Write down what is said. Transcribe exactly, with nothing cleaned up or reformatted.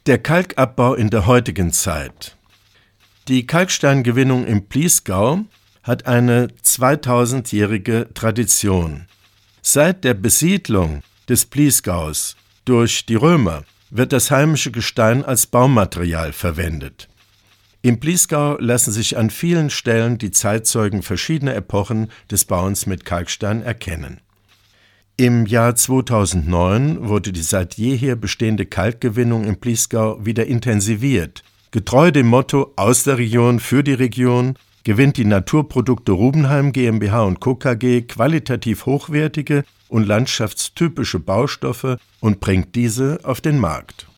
Der Kalkabbau in der heutigen Zeit. Die Kalksteingewinnung im Bliesgau hat eine zweitausendjährige Tradition. Seit der Besiedlung des Bliesgaus durch die Römer wird das heimische Gestein als Baumaterial verwendet. Im Bliesgau lassen sich an vielen Stellen die Zeitzeugen verschiedener Epochen des Bauens mit Kalkstein erkennen. Im Jahr zweitausendneun wurde die seit jeher bestehende Kalkgewinnung im Bliesgau wieder intensiviert. Getreu dem Motto »Aus der Region für die Region« gewinnt die Naturprodukte Rubenheim GmbH und Co. KG qualitativ hochwertige und landschaftstypische Baustoffe und bringt diese auf den Markt.